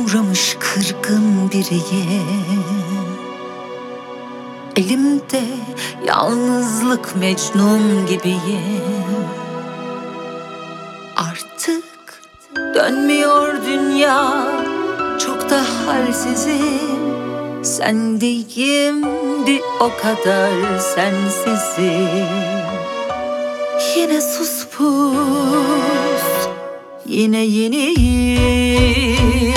uğramış kırgın biriyim. Elimde yalnızlık Mecnun gibiyim. Artık dönmüyor dünya, çok da halsizim. Sendeyim bir o kadar sensizim. Yine sus pus, yine yeniyim.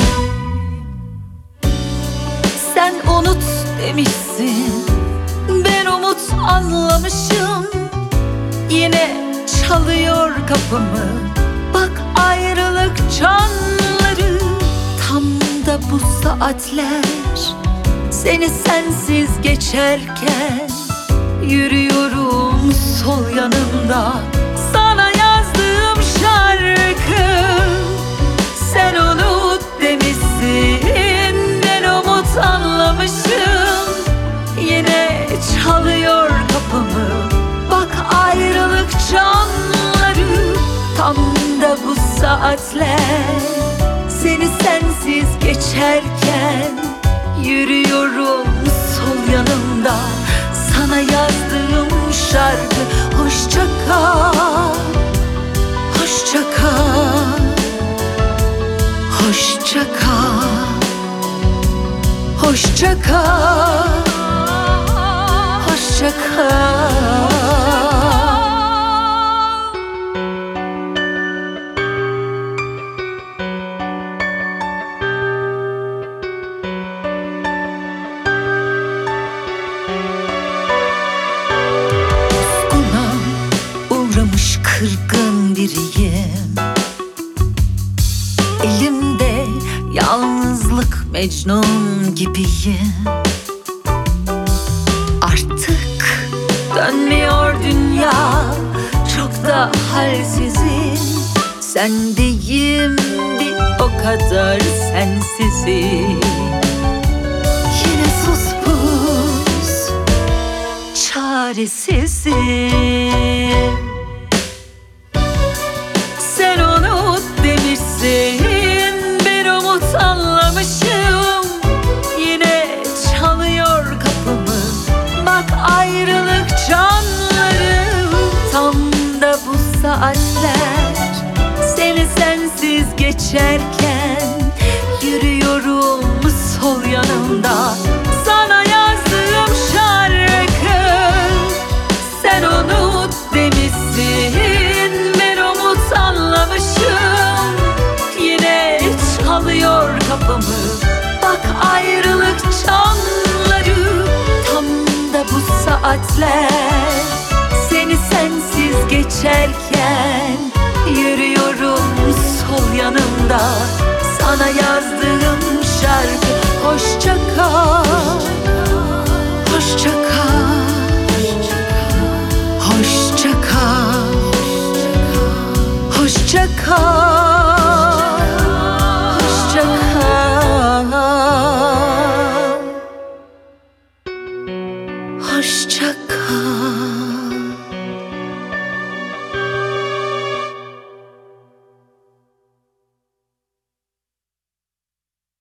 Sen unut demişsin, ben umut anlamışım. Yine çalıyor kapımı, bak ayrılık çanları. Tam da bu saatler seni sensiz geçerken yürüyorum sol yanımda, sana yazdığım şarkı. Sen unut demişsin, ben umut anlamışım. Yine çalıyor kapımı, bak ayrılık çanları. Tam da bu saatler seni sensiz geçerken yürüyorum sol yanımda, sana yazdığım şarkı. Hoşça kal, hoşça kal, hoşça kal, hoşça kal, hoşça kal. Uğramış kırgın biriyim. Elimde yalnızlık Mecnun gibiyim. Artık dönmüyor dünya, çok da halsizim. Sendeyim bir o kadar sensizim. Yine sus pus, çaresizim. Sen unut demişsin, ben umut anlamışım. Yine çalıyor kapımı, bak ayrılık çanları. Tam da bu saatler seni sensiz geçerken yürüyorum sol yanımda, sana yazdığım şarkı. Sen unut demişsin, ben umut anlamışım. Yine çalıyor kapımı, bak ayrılık çanları. Tam da bu saatler seni sensiz geçerken yürüyorum sol yanımda, sana yazdığım şarkı. Hoşça kal,